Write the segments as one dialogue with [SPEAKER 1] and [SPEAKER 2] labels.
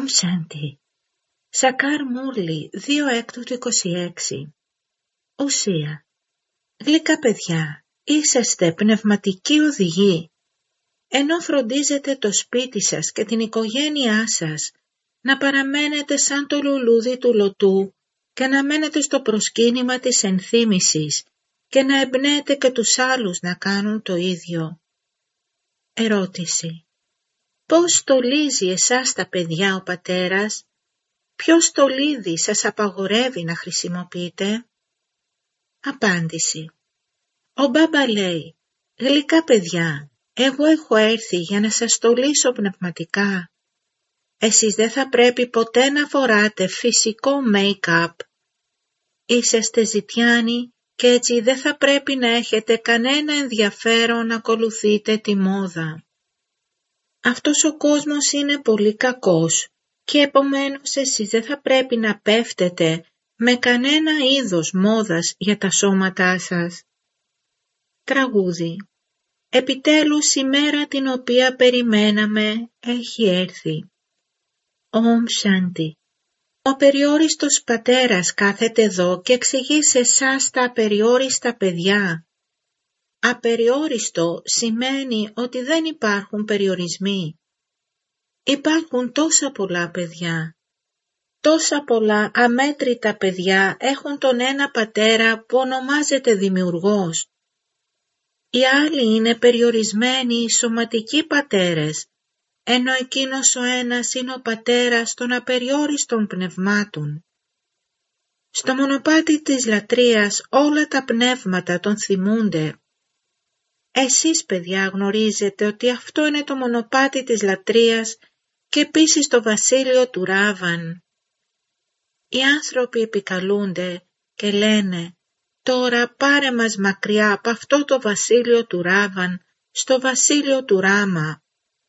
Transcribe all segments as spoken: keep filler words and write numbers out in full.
[SPEAKER 1] Ομ Σάντι. Σακάρ Μούρλι, δύο έκτου του είκοσι έξι. Ουσία. Γλυκά παιδιά, είσαστε πνευματικοί οδηγοί. Ενώ φροντίζετε το σπίτι σας και την οικογένειά σας να παραμένετε σαν το λουλούδι του λωτού και να μένετε στο προσκύνημα της ενθύμησης και να εμπνέετε και τους άλλους να κάνουν το ίδιο. Ερώτηση. Πώς στολίζει εσάς τα παιδιά ο πατέρας? Ποιο στολίδι σας απαγορεύει να χρησιμοποιείτε? Απάντηση. Ο μπάμπα λέει, γλυκά παιδιά, εγώ έχω έρθει για να σας στολίσω πνευματικά. Εσείς δεν θα πρέπει ποτέ να φοράτε φυσικό make-up. Είσαστε ζητιάνοι και έτσι δεν θα πρέπει να έχετε κανένα ενδιαφέρον να ακολουθείτε τη μόδα. Αυτός ο κόσμος είναι πολύ κακός και επομένως εσείς δεν θα πρέπει να πέφτετε με κανένα είδος μόδας για τα σώματά σας. Τραγούδι. Επιτέλους η μέρα την οποία περιμέναμε έχει έρθει. Ομ Σάντι. Ο απεριόριστος πατέρας κάθεται εδώ και εξηγεί σε εσάς τα απεριόριστα παιδιά. Απεριόριστο σημαίνει ότι δεν υπάρχουν περιορισμοί. Υπάρχουν τόσα πολλά παιδιά. Τόσα πολλά αμέτρητα παιδιά έχουν τον ένα πατέρα που ονομάζεται Δημιουργός. Οι άλλοι είναι περιορισμένοι σωματικοί πατέρες, ενώ εκείνος ο ένας είναι ο πατέρας των απεριόριστων πνευμάτων. Στο μονοπάτι της λατρείας όλα τα πνεύματα τον θυμούνται. Εσείς παιδιά γνωρίζετε ότι αυτό είναι το μονοπάτι της λατρείας και επίσης το βασίλειο του Ράβαν. Οι άνθρωποι επικαλούνται και λένε «Τώρα πάρε μας μακριά από αυτό το βασίλειο του Ράβαν στο βασίλειο του Ράμα».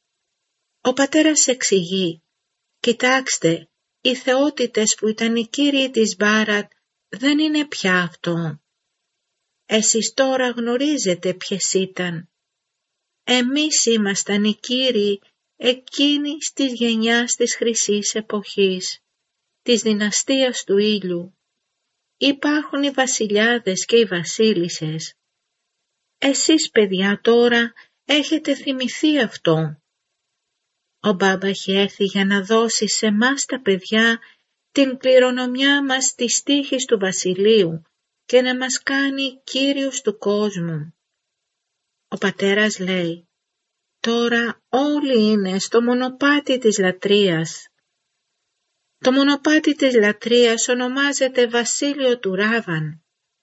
[SPEAKER 1] Ο πατέρας εξηγεί «Κοιτάξτε, οι θεότητες που ήταν οι κύριοι της Μπάρατ δεν είναι πια αυτό. Εσείς τώρα γνωρίζετε ποιες ήταν. Εμείς ήμασταν οι κύριοι εκείνης της γενιάς της χρυσής εποχής, της δυναστείας του ήλιου. Υπάρχουν οι βασιλιάδες και οι βασίλισσες. Εσείς παιδιά τώρα έχετε θυμηθεί αυτό. Ο μπάμπα έχει έρθει για να δώσει σε μας τα παιδιά την κληρονομιά μας της τύχης του βασιλείου και να μας κάνει κύριους του κόσμου. Ο πατέρας λέει, τώρα όλοι είναι στο μονοπάτι της λατρείας. Το μονοπάτι της λατρείας ονομάζεται βασίλειο του Ράβαν.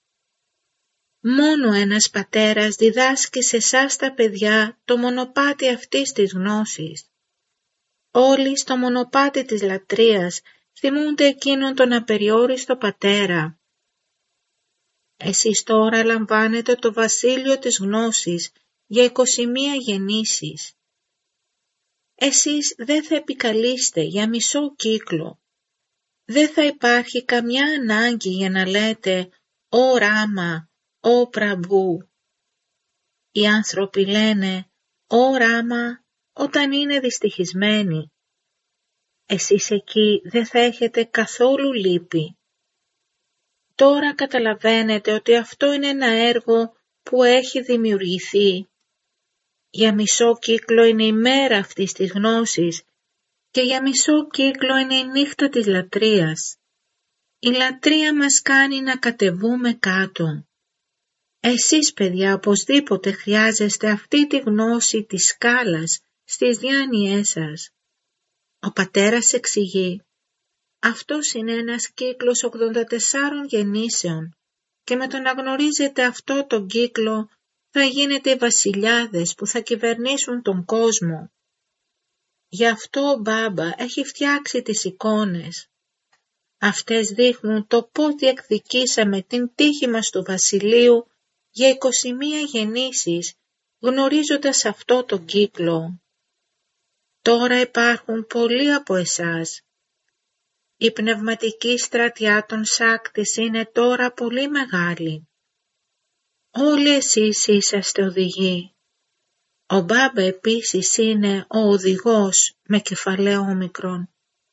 [SPEAKER 1] Μόνο ένας πατέρας διδάσκει σε εσάς τα παιδιά το μονοπάτι αυτής της γνώσης. Όλοι στο μονοπάτι της λατρείας θυμούνται εκείνον τον απεριόριστο πατέρα. Εσείς τώρα λαμβάνετε το βασίλειο της γνώσης για είκοσι μία γεννήσεις. Εσείς δεν θα επικαλείστε για μισό κύκλο. Δεν θα υπάρχει καμιά ανάγκη για να λέτε «Ω Ράμα, Ω Πραμπού». Οι άνθρωποι λένε «Ω Ράμα» όταν είναι δυστυχισμένοι. Εσείς εκεί δεν θα έχετε καθόλου λύπη. Τώρα καταλαβαίνετε ότι αυτό είναι ένα έργο που έχει δημιουργηθεί. Για μισό κύκλο είναι η μέρα αυτής της γνώσης και για μισό κύκλο είναι η νύχτα της λατρείας. Η λατρεία μας κάνει να κατεβούμε κάτω. Εσείς παιδιά οπωσδήποτε χρειάζεστε αυτή τη γνώση της σκάλας στις διάνοιές σας. Ο πατέρας εξηγεί, αυτός είναι ένας κύκλος ογδόντα τεσσάρων γεννήσεων και με το να γνωρίζετε αυτό τον κύκλο θα γίνετε οι βασιλιάδες που θα κυβερνήσουν τον κόσμο. Γι' αυτό ο μπάμπα έχει φτιάξει τις εικόνες. Αυτές δείχνουν το πώς διεκδικήσαμε την τύχη μας του βασιλείου για είκοσι μία γεννήσεις, γνωρίζοντας αυτό τον κύκλο. Τώρα υπάρχουν πολλοί από εσάς. Η πνευματική στρατιά των Σάκτης είναι τώρα πολύ μεγάλη. Όλοι εσείς είσαστε οδηγοί. Ο μπάμπα επίσης είναι ο οδηγός με κεφαλαίο όμικρον.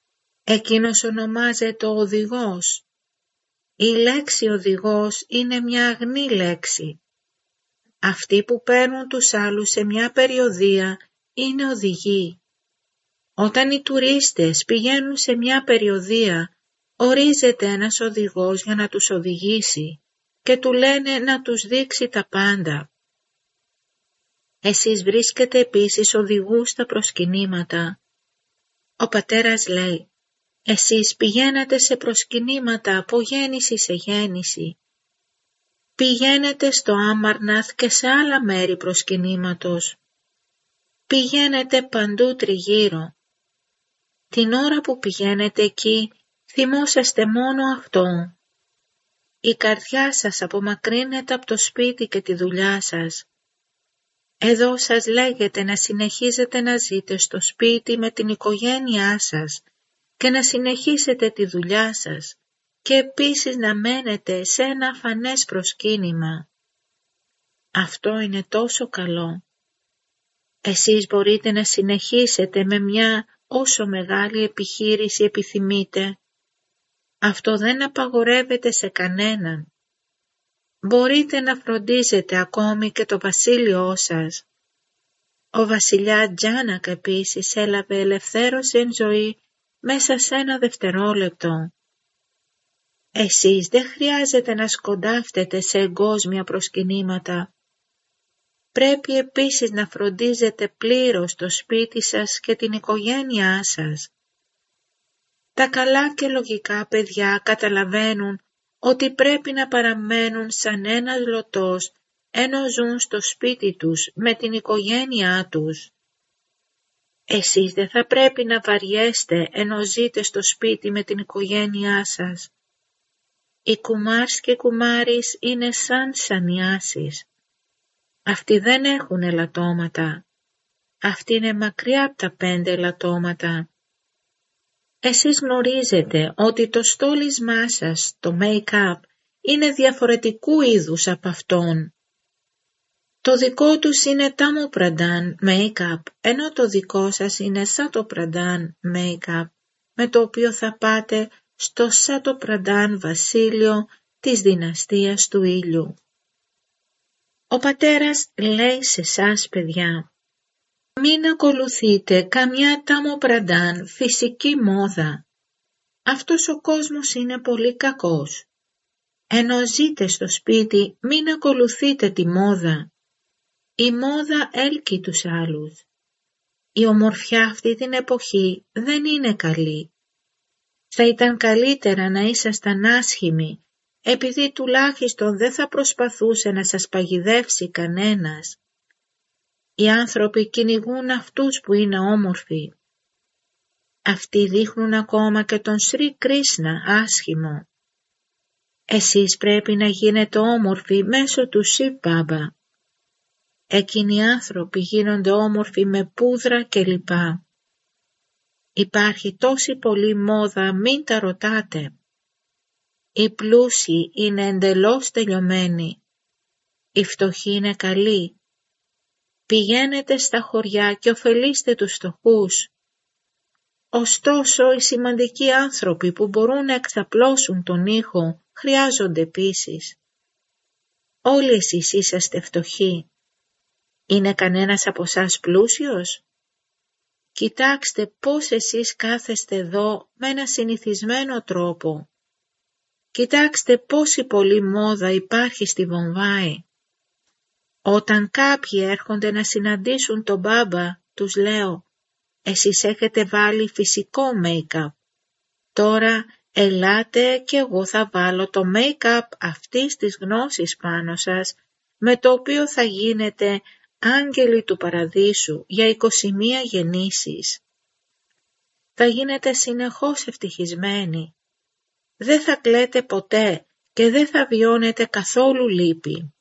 [SPEAKER 1] Εκείνος ονομάζεται ο οδηγός. Η λέξη οδηγός είναι μια αγνή λέξη. Αυτοί που παίρνουν τους άλλους σε μια περιοδεία είναι οδηγοί. Όταν οι τουρίστες πηγαίνουν σε μια περιοδεία, ορίζεται ένας οδηγός για να τους οδηγήσει και του λένε να τους δείξει τα πάντα. Εσείς βρίσκετε επίσης οδηγούς στα προσκυνήματα. Ο πατέρας λέει, εσείς πηγαίνατε σε προσκυνήματα από γέννηση σε γέννηση. Πηγαίνετε στο Άμαρναθ και σε άλλα μέρη προσκυνήματος. Πηγαίνετε παντού τριγύρω. Την ώρα που πηγαίνετε εκεί, θυμόσαστε μόνο αυτό. Η καρδιά σας απομακρύνεται από το σπίτι και τη δουλειά σας. Εδώ σας λέγεται να συνεχίζετε να ζείτε στο σπίτι με την οικογένειά σας και να συνεχίσετε τη δουλειά σας και επίσης να μένετε σε ένα αφανές προσκύνημα. Αυτό είναι τόσο καλό. Εσείς μπορείτε να συνεχίσετε με μια όσο μεγάλη επιχείρηση επιθυμείτε. Αυτό δεν απαγορεύεται σε κανέναν. Μπορείτε να φροντίζετε ακόμη και το βασίλειό σας. Ο βασιλιάς Τζάνακ επίσης έλαβε ελευθέρωση εν ζωή μέσα σε ένα δευτερόλεπτο. Εσείς δεν χρειάζεται να σκοντάφτετε σε εγκόσμια προσκυνήματα. Πρέπει επίσης να φροντίζετε πλήρως το σπίτι σας και την οικογένειά σας. Τα καλά και λογικά παιδιά καταλαβαίνουν ότι πρέπει να παραμένουν σαν ένας λωτός ενώ ζουν στο σπίτι τους με την οικογένειά τους. Εσείς δεν θα πρέπει να βαριέστε ενώ ζείτε στο σπίτι με την οικογένειά σας. Οι κουμάρς και κουμάρις είναι σαν σανιάσεις. Αυτοί δεν έχουν ελαττώματα. Αυτοί είναι μακριά από τα πέντε ελαττώματα. Εσείς γνωρίζετε ότι το στόλισμά σας, το make-up, είναι διαφορετικού είδους από αυτόν. Το δικό τους είναι τάμο πραντάν make-up, ενώ το δικό σας είναι σάτο πραντάν make-up, με το οποίο θα πάτε στο σάτο πραντάν βασίλειο της δυναστείας του ήλιου. Ο πατέρας λέει σε σας παιδιά, μην ακολουθείτε καμιά τάμο πραντάν φυσική μόδα. Αυτός ο κόσμος είναι πολύ κακός. Ενώ ζείτε στο σπίτι μην ακολουθείτε τη μόδα. Η μόδα έλκει τους άλλους. Η ομορφιά αυτή την εποχή δεν είναι καλή. Θα ήταν καλύτερα να ήσασταν άσχημοι, επειδή τουλάχιστον δεν θα προσπαθούσε να σας παγιδεύσει κανένας. Οι άνθρωποι κυνηγούν αυτούς που είναι όμορφοι. Αυτοί δείχνουν ακόμα και τον Σρι Κρίσνα άσχημο. Εσείς πρέπει να γίνετε όμορφοι μέσω του Σιβ Μπάμπα. Εκείνοι οι άνθρωποι γίνονται όμορφοι με πούδρα κλπ. Υπάρχει τόση πολλή μόδα, μην τα ρωτάτε. Οι πλούσιοι είναι εντελώς τελειωμένοι. Οι φτωχοί είναι καλοί. Πηγαίνετε στα χωριά και ωφελήστε τους φτωχούς. Ωστόσο, οι σημαντικοί άνθρωποι που μπορούν να εξαπλώσουν τον ήχο χρειάζονται επίσης. Όλοι εσείς είσαστε φτωχοί. Είναι κανένας από εσάς πλούσιος? Κοιτάξτε πώς εσείς κάθεστε εδώ με ένα συνηθισμένο τρόπο. Κοιτάξτε πόση πολλή μόδα υπάρχει στη Βομβάη. Όταν κάποιοι έρχονται να συναντήσουν τον μπάμπα, τους λέω, εσείς έχετε βάλει φυσικό make-up. Τώρα ελάτε και εγώ θα βάλω το make-up αυτής της γνώσης πάνω σας, με το οποίο θα γίνετε άγγελοι του παραδείσου για είκοσι μία γεννήσεις. Θα γίνετε συνεχώς ευτυχισμένοι. Δεν θα κλαίτε ποτέ και δεν θα βιώνετε καθόλου λύπη.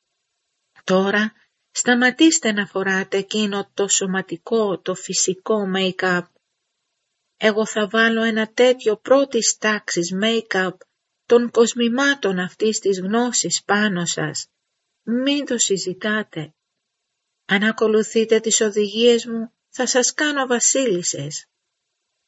[SPEAKER 1] Τώρα σταματήστε να φοράτε εκείνο το σωματικό, το φυσικό make-up. Εγώ θα βάλω ένα τέτοιο πρώτης τάξης make-up των κοσμημάτων αυτής της γνώσης πάνω σας. Μην το συζητάτε. Αν ακολουθείτε τις οδηγίες μου, θα σας κάνω βασίλισσες.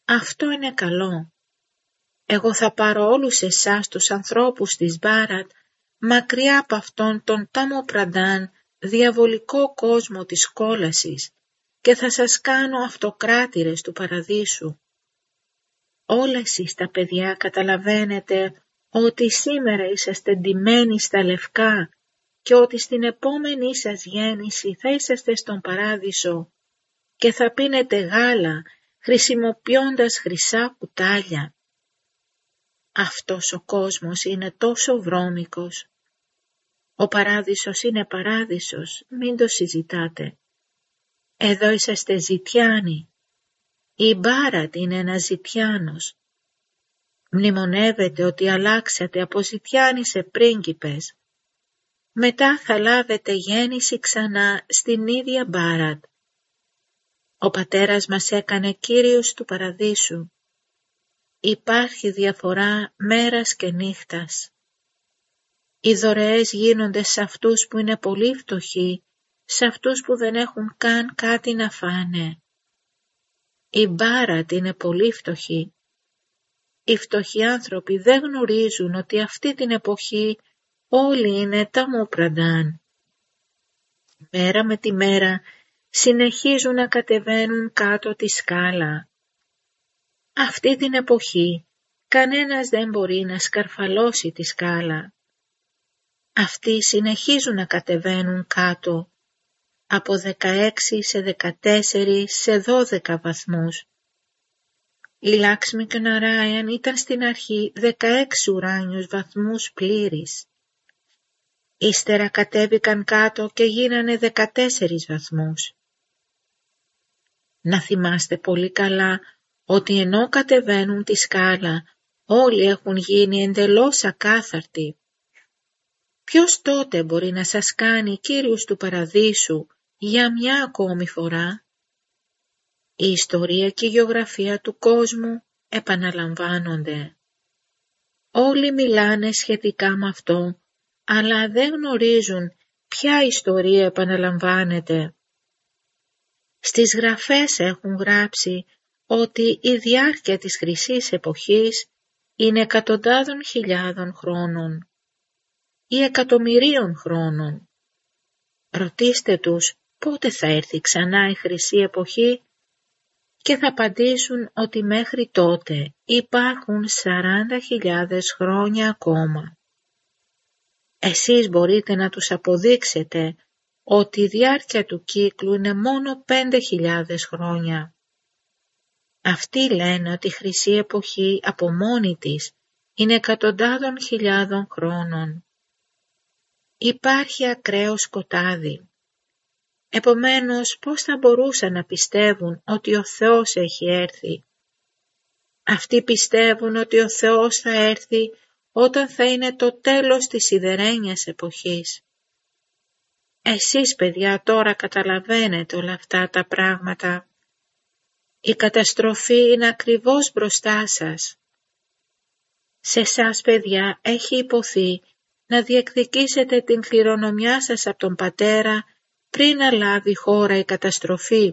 [SPEAKER 1] Αυτό είναι καλό. Εγώ θα πάρω όλους εσάς τους ανθρώπους της Μπάρατ μακριά από αυτόν τον Τάμο-Πραντάν διαβολικό κόσμο της κόλασης και θα σας κάνω αυτοκράτηρες του παραδείσου. Όλα εσείς τα παιδιά καταλαβαίνετε ότι σήμερα είσαστε ντυμένοι στα λευκά και ότι στην επόμενη σας γέννηση θα είσαστε στον παράδεισο και θα πίνετε γάλα χρησιμοποιώντας χρυσά κουτάλια. Αυτός ο κόσμος είναι τόσο βρώμικος. Ο παράδεισος είναι παράδεισος, μην το συζητάτε. Εδώ είσαστε ζητιάνοι. Η Μπάρατ είναι ένας ζητιάνος. Μνημονεύετε ότι αλλάξατε από ζητιάνοι σε πρίγκιπες. Μετά θα λάβετε γέννηση ξανά στην ίδια Μπάρατ. Ο πατέρας μας έκανε κύριος του παραδείσου. Υπάρχει διαφορά μέρας και νύχτας. Οι δωρεές γίνονται σε αυτούς που είναι πολύ φτωχοί, σε αυτούς που δεν έχουν καν κάτι να φάνε. Η Μπάρατ είναι πολύ φτωχή. Οι φτωχοί άνθρωποι δεν γνωρίζουν ότι αυτή την εποχή όλοι είναι Τάμο-Πραντάν. Μέρα με τη μέρα συνεχίζουν να κατεβαίνουν κάτω τη σκάλα. Αυτή την εποχή κανένας δεν μπορεί να σκαρφαλώσει τη σκάλα. Αυτοί συνεχίζουν να κατεβαίνουν κάτω από δεκαέξι σε δεκατέσσερα σε δώδεκα βαθμούς. Η Λάξμη και ο Ναράιαν ήταν στην αρχή δεκαέξι ουράνιους βαθμούς πλήρης. Ύστερα κατέβηκαν κάτω και γίνανε δεκατέσσερις βαθμούς. Να θυμάστε πολύ καλά ότι ενώ κατεβαίνουν τη σκάλα όλοι έχουν γίνει εντελώς ακάθαρτοι. Ποιος τότε μπορεί να σας κάνει κύριους του παραδείσου για μια ακόμη φορά? Η ιστορία και η γεωγραφία του κόσμου επαναλαμβάνονται. Όλοι μιλάνε σχετικά με αυτό, αλλά δεν γνωρίζουν ποια ιστορία επαναλαμβάνεται. Στις γραφές έχουν γράψει ότι η διάρκεια της χρυσής εποχής είναι εκατοντάδων χιλιάδων χρόνων ή εκατομμυρίων χρόνων. Ρωτήστε τους πότε θα έρθει ξανά η χρυσή εποχή και θα απαντήσουν ότι μέχρι τότε υπάρχουν σαράντα χιλιάδες χρόνια ακόμα. Εσείς μπορείτε να τους αποδείξετε ότι η διάρκεια του κύκλου είναι μόνο πέντε χιλιάδες χρόνια. Αυτοί λένε ότι η χρυσή εποχή από μόνη της είναι εκατοντάδων χιλιάδων χρόνων. Υπάρχει ακραίο σκοτάδι. Επομένως, πώς θα μπορούσαν να πιστεύουν ότι ο Θεός έχει έρθει? Αυτοί πιστεύουν ότι ο Θεός θα έρθει όταν θα είναι το τέλος της σιδερένιας εποχής. Εσείς παιδιά τώρα καταλαβαίνετε όλα αυτά τα πράγματα. Η καταστροφή είναι ακριβώς μπροστά σας. Σε εσάς παιδιά έχει υποθεί να διεκδικήσετε την κληρονομιά σας από τον πατέρα πριν να λάβει χώρα η καταστροφή.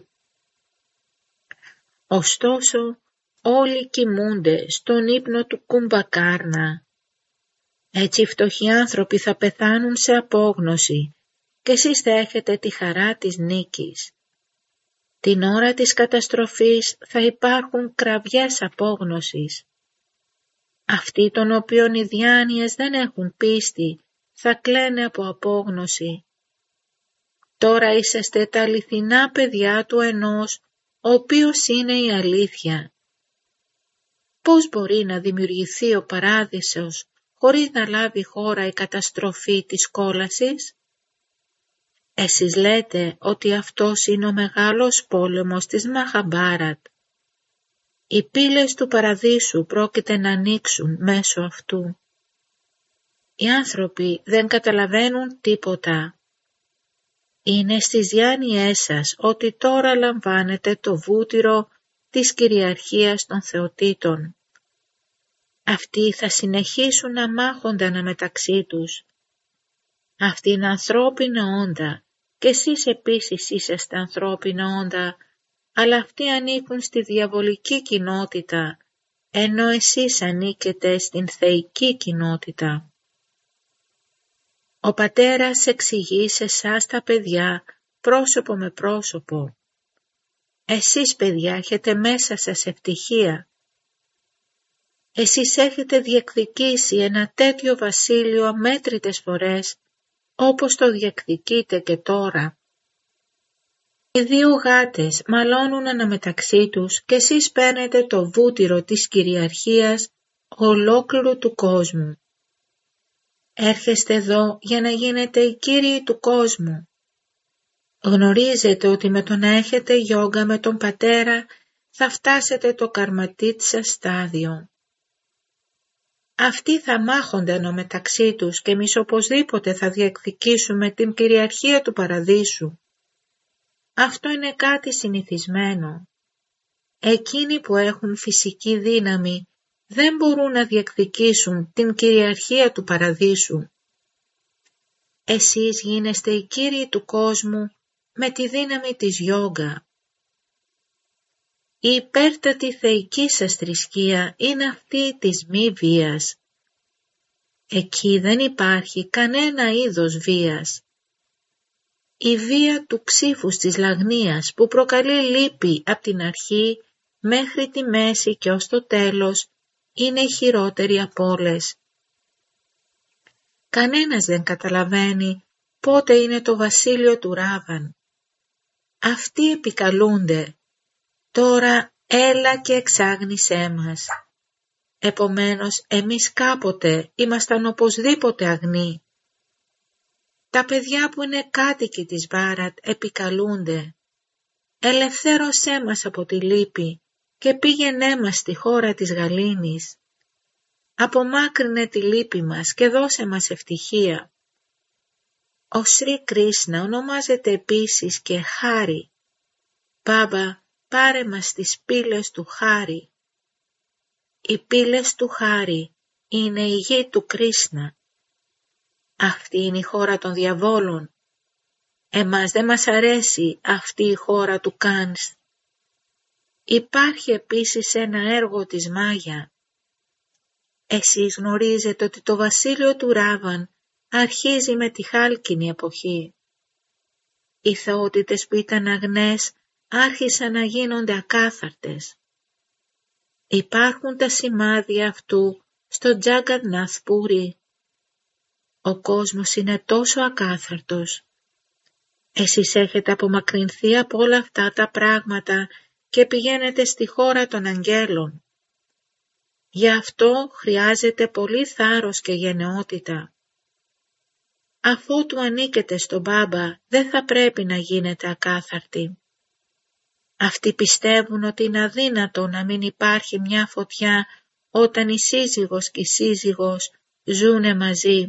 [SPEAKER 1] Ωστόσο όλοι κοιμούνται στον ύπνο του Κουμπακάρνα. Έτσι οι φτωχοί άνθρωποι θα πεθάνουν σε απόγνωση και εσείς θα έχετε τη χαρά της νίκης. Την ώρα της καταστροφής θα υπάρχουν κραυγές απόγνωσης. Αυτοί των οποίων οι διάνοιες δεν έχουν πίστη θα κλαίνε από απόγνωση. Τώρα είσαστε τα αληθινά παιδιά του ενός, ο οποίος είναι η αλήθεια. Πώς μπορεί να δημιουργηθεί ο παράδεισος χωρίς να λάβει χώρα η καταστροφή της κόλασης? Εσείς λέτε ότι αυτός είναι ο μεγάλος πόλεμος της Μαχαμπάρατ. Οι πύλες του παραδείσου πρόκειται να ανοίξουν μέσω αυτού. Οι άνθρωποι δεν καταλαβαίνουν τίποτα. Είναι στις διάνοιές σας ότι τώρα λαμβάνετε το βούτυρο της κυριαρχίας των θεοτήτων. Αυτοί θα συνεχίσουν να μάχονται αναμεταξύ τους. Αυτοί είναι ανθρώπινα όντα και εσείς επίσης είσαστε ανθρώπινα όντα, αλλά αυτοί ανήκουν στη διαβολική κοινότητα, ενώ εσείς ανήκετε στην θεϊκή κοινότητα. Ο πατέρας εξηγεί σε εσάς τα παιδιά πρόσωπο με πρόσωπο. Εσείς παιδιά έχετε μέσα σας ευτυχία. Εσείς έχετε διεκδικήσει ένα τέτοιο βασίλειο αμέτρητες φορές, όπως το διεκδικείτε και τώρα. Οι δύο γάτες μαλώνουν αναμεταξύ τους και εσείς παίρνετε το βούτυρο της κυριαρχίας ολόκληρου του κόσμου. Έρχεστε εδώ για να γίνετε οι κύριοι του κόσμου. Γνωρίζετε ότι με το να έχετε γιόγκα με τον πατέρα θα φτάσετε το καρματίτ σας στάδιο. Αυτοί θα μάχονται αναμεταξύ τους και εμείς οπωσδήποτε θα διεκδικήσουμε την κυριαρχία του παραδείσου. Αυτό είναι κάτι συνηθισμένο. Εκείνοι που έχουν φυσική δύναμη δεν μπορούν να διεκδικήσουν την κυριαρχία του παραδείσου. Εσείς γίνεστε οι κύριοι του κόσμου με τη δύναμη της γιόγκα. Η υπέρτατη θεϊκή σας θρησκεία είναι αυτή της μη βίας. Εκεί δεν υπάρχει κανένα είδος βίας. Η βία του ψήφους της λαγνίας που προκαλεί λύπη από την αρχή μέχρι τη μέση και ως το τέλος είναι η χειρότερη από όλες. Κανένας δεν καταλαβαίνει πότε είναι το βασίλειο του Ράβαν. Αυτοί επικαλούνται. Τώρα έλα και εξάγνησέ μας. Επομένως εμείς κάποτε ήμασταν οπωσδήποτε αγνοί. Τα παιδιά που είναι κάτοικοι της Βάρατ επικαλούνται. Ελευθέρωσέ μας από τη λύπη και πήγαινέ μας στη χώρα της γαλήνης. Απομάκρυνε τη λύπη μας και δώσε μας ευτυχία. Ο Σρι Κρίσνα ονομάζεται επίσης και Χάρη. Μπάμπα, πάρε μας τις πύλες του Χάρη. Οι πύλες του Χάρη είναι η γη του Κρίσνα. Αυτή είναι η χώρα των διαβόλων. Εμάς δεν μας αρέσει αυτή η χώρα του Κάνς. Υπάρχει επίσης ένα έργο της Μάγια. Εσείς γνωρίζετε ότι το βασίλειο του Ράβαν αρχίζει με τη χάλκινη εποχή. Οι θεότητες που ήταν αγνές άρχισαν να γίνονται ακάθαρτες. Υπάρχουν τα σημάδια αυτού στο Τζαγκαρνάθ Πούρι. Ο κόσμος είναι τόσο ακάθαρτος. Εσείς έχετε απομακρυνθεί από όλα αυτά τα πράγματα και πηγαίνετε στη χώρα των αγγέλων. Γι' αυτό χρειάζεται πολύ θάρρος και γενναιότητα. Αφότου ανήκετε στον Μπάμπα, δεν θα πρέπει να γίνετε ακάθαρτοι. Αυτοί πιστεύουν ότι είναι αδύνατο να μην υπάρχει μια φωτιά όταν η σύζυγος και η σύζυγος ζουνε μαζί.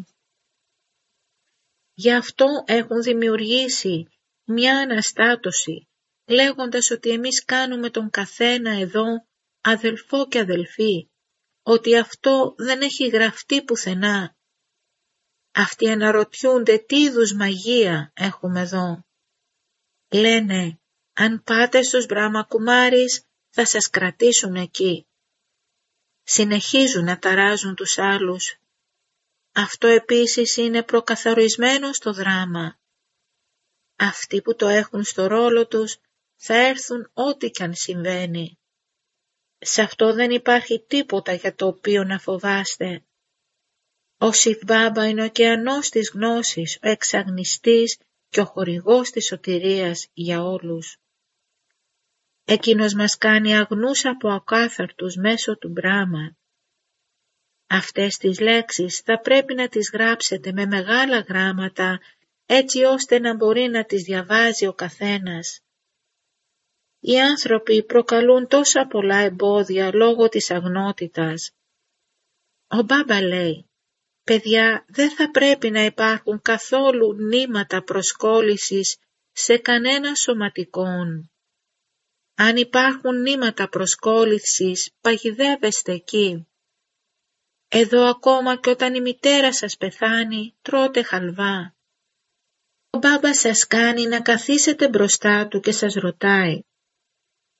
[SPEAKER 1] Γι' αυτό έχουν δημιουργήσει μια αναστάτωση, λέγοντας ότι εμείς κάνουμε τον καθένα εδώ αδελφό και αδελφή, ότι αυτό δεν έχει γραφτεί πουθενά. Αυτοί αναρωτιούνται τι είδους μαγεία έχουμε εδώ. Λένε, αν πάτε στους Μπράχμα Κουμάρις θα σας κρατήσουν εκεί. Συνεχίζουν να ταράζουν τους άλλους. Αυτό επίσης είναι προκαθορισμένο στο δράμα. Αυτοί που το έχουν στο ρόλο τους θα έρθουν ό,τι κι αν συμβαίνει. Σε αυτό δεν υπάρχει τίποτα για το οποίο να φοβάστε. Ο Σιβ Μπάμπα είναι ο ωκεανός της γνώσης, ο εξαγνιστής και ο χορηγός της σωτηρίας για όλους. Εκείνος μας κάνει αγνούς από ακάθαρτους μέσω του Μπράχμα. Αυτές τις λέξεις θα πρέπει να τις γράψετε με μεγάλα γράμματα, έτσι ώστε να μπορεί να τις διαβάζει ο καθένας. Οι άνθρωποι προκαλούν τόσα πολλά εμπόδια λόγω της αγνότητας. Ο Μπάμπα λέει, παιδιά, δεν θα πρέπει να υπάρχουν καθόλου νήματα προσκόλλησης σε κανένα σωματικόν. Αν υπάρχουν νήματα προσκόλλησης, παγιδεύεστε εκεί. Εδώ ακόμα και όταν η μητέρα σας πεθάνει, τρώτε χαλβά. Ο Μπάμπα σας κάνει να καθίσετε μπροστά του και σας ρωτάει,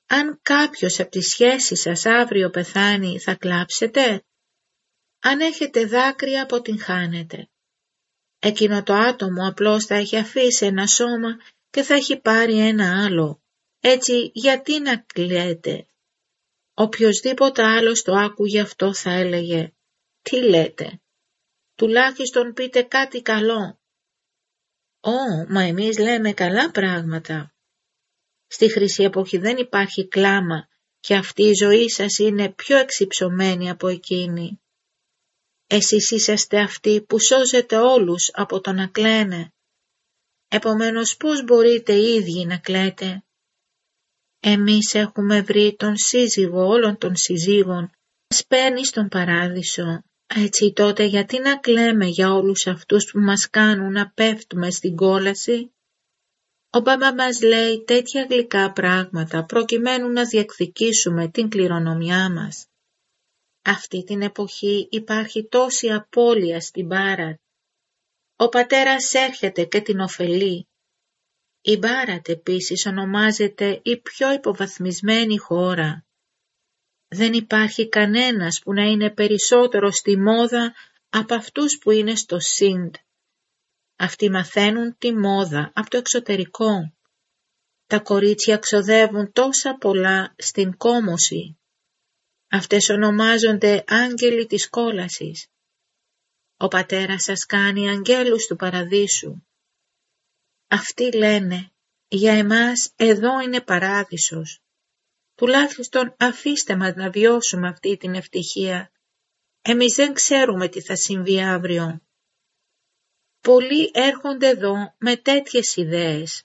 [SPEAKER 1] Αν κάποιος από τις σχέσεις σας αύριο πεθάνει, θα κλάψετε? Αν έχετε δάκρυα, αποτυγχάνετε. Εκείνο το άτομο απλώς θα έχει αφήσει ένα σώμα και θα έχει πάρει ένα άλλο. Έτσι, γιατί να κλαίτε? Οποιοσδήποτε άλλος το άκουγε αυτό θα έλεγε, τι λέτε? Τουλάχιστον πείτε κάτι καλό. Ω, μα εμείς λέμε καλά πράγματα. Στη χρυσή εποχή δεν υπάρχει κλάμα και αυτή η ζωή σας είναι πιο εξυψωμένη από εκείνη. Εσείς είσαστε αυτοί που σώζετε όλους από το να κλαίνε. Επομένως πώς μπορείτε οι ίδιοι να κλαίτε? Εμείς έχουμε βρει τον σύζυγο όλων των συζύγων, μας παίρνει στον παράδεισο. Έτσι τότε γιατί να κλαίμε για όλους αυτούς που μας κάνουν να πέφτουμε στην κόλαση? Ο μπαμπά μας λέει τέτοια γλυκά πράγματα προκειμένου να διεκδικήσουμε την κληρονομιά μας. Αυτή την εποχή υπάρχει τόση απώλεια στην Μπάρατ. Ο πατέρας έρχεται και την ωφελεί. Η Μπάρατ επίσης ονομάζεται η πιο υποβαθμισμένη χώρα. Δεν υπάρχει κανένας που να είναι περισσότερο στη μόδα από αυτούς που είναι στο Σιντ. Αυτοί μαθαίνουν τη μόδα από το εξωτερικό. Τα κορίτσια ξοδεύουν τόσα πολλά στην κόμωση. Αυτές ονομάζονται άγγελοι της κόλασης. Ο πατέρας σας κάνει αγγέλους του παραδείσου. Αυτοί λένε, για εμάς εδώ είναι παράδεισος. Τουλάχιστον αφήστε μας να βιώσουμε αυτή την ευτυχία. Εμείς δεν ξέρουμε τι θα συμβεί αύριο. Πολλοί έρχονται εδώ με τέτοιες ιδέες.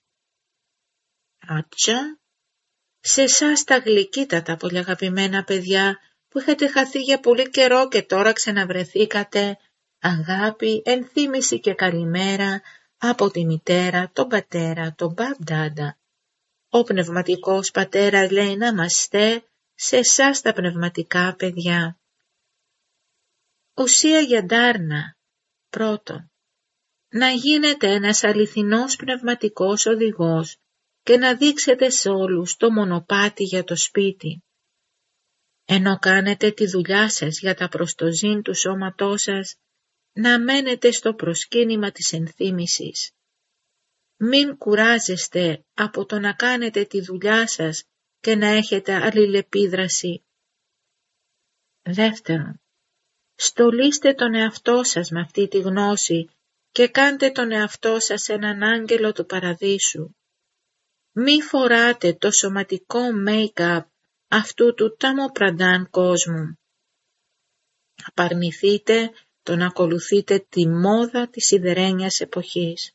[SPEAKER 1] Άτσα, σε εσάς τα γλυκύτατα πολύ αγαπημένα παιδιά που είχατε χαθεί για πολύ καιρό και τώρα ξαναβρεθήκατε, αγάπη, ενθύμηση και καλημέρα από τη μητέρα, τον πατέρα, τον μπαμπ-ντάντα. Ο πνευματικός πατέρας λέει να είμαστε σε εσάς τα πνευματικά παιδιά. Ουσία για ντάρνα. Πρώτον, να γίνετε ένας αληθινός πνευματικός οδηγός και να δείξετε σε όλους το μονοπάτι για το σπίτι. Ενώ κάνετε τη δουλειά σας για τα προστοζήν του σώματός σας, να μένετε στο προσκύνημα της ενθύμησης. Μην κουράζεστε από το να κάνετε τη δουλειά σας και να έχετε αλληλεπίδραση. Δεύτερον, στολίστε τον εαυτό σας με αυτή τη γνώση και κάντε τον εαυτό σας έναν άγγελο του παραδείσου. Μη φοράτε το σωματικό make-up αυτού του ταμοπραντάν κόσμου. Απαρνηθείτε το να ακολουθείτε τη μόδα της σιδερένιας εποχής.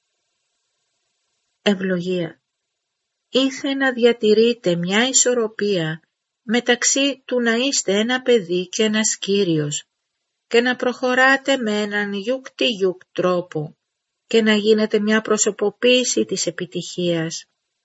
[SPEAKER 1] Ευλογία. Ήθε να διατηρείτε μια ισορροπία μεταξύ του να είστε ένα παιδί και ένας Κύριος και να προχωράτε με έναν γιουκ-τι-γιουκ τρόπο και να γίνετε μια προσωποποίηση της επιτυχίας.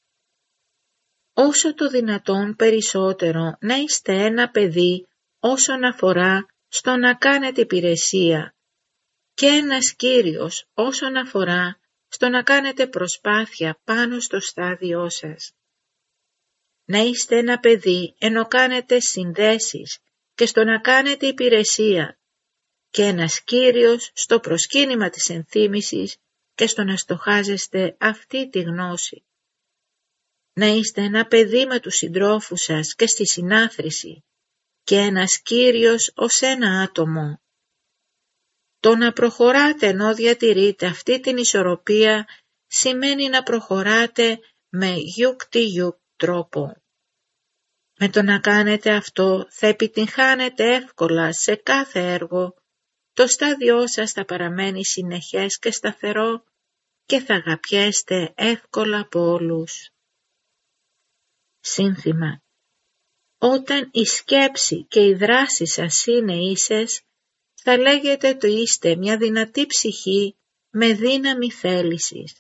[SPEAKER 1] Όσο το δυνατόν περισσότερο να είστε ένα παιδί όσον αφορά στο να κάνετε υπηρεσία και ένας Κύριος όσον αφορά στο να κάνετε προσπάθεια πάνω στο στάδιό σας. Να είστε ένα παιδί ενώ κάνετε συνδέσεις και στο να κάνετε υπηρεσία και ένας Κύριος στο προσκύνημα της ενθύμησης και στο να στοχάζεστε αυτή τη γνώση. Να είστε ένα παιδί με τους συντρόφους σας και στη συνάθρηση και ένας Κύριος ως ένα άτομο. Το να προχωράτε ενώ διατηρείτε αυτή την ισορροπία σημαίνει να προχωράτε με γιουκ-τι-γιουκ τρόπο. Με το να κάνετε αυτό θα επιτυγχάνετε εύκολα σε κάθε έργο, το στάδιό σας θα παραμένει συνεχές και σταθερό και θα αγαπιέστε εύκολα από όλους. Σύνθημα. Όταν η σκέψη και η δράση σας είναι ίσες, θα λέγεται το είστε μια δυνατή ψυχή με δύναμη θέλησης.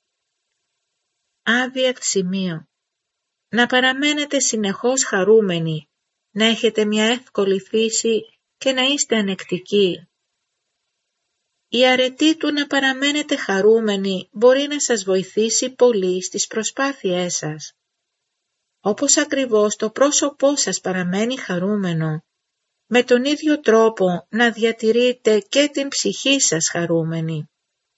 [SPEAKER 1] Άβιακτ σημείο. Να παραμένετε συνεχώς χαρούμενοι, να έχετε μια εύκολη φύση και να είστε ανεκτικοί. Η αρετή του να παραμένετε χαρούμενοι μπορεί να σας βοηθήσει πολύ στις προσπάθειές σας. όπως ακριβώς το πρόσωπό σας παραμένει χαρούμενο, με τον ίδιο τρόπο να διατηρείτε και την ψυχή σας χαρούμενη.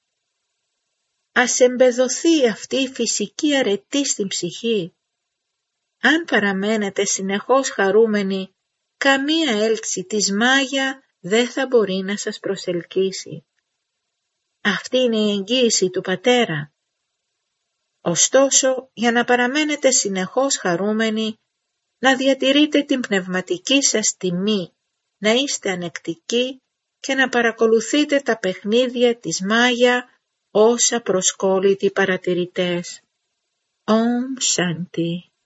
[SPEAKER 1] Ας εμπεδοθεί αυτή η φυσική αρετή στην ψυχή. Αν παραμένετε συνεχώς χαρούμενοι, καμία έλξη της μάγια δεν θα μπορεί να σας προσελκύσει. Αυτή είναι η εγγύηση του Πατέρα. Ωστόσο, για να παραμένετε συνεχώς χαρούμενοι, να διατηρείτε την πνευματική σας τιμή, να είστε ανεκτικοί και να παρακολουθείτε τα παιχνίδια της μάγια όσα προσκόλλητοι παρατηρητές. Om Shanti.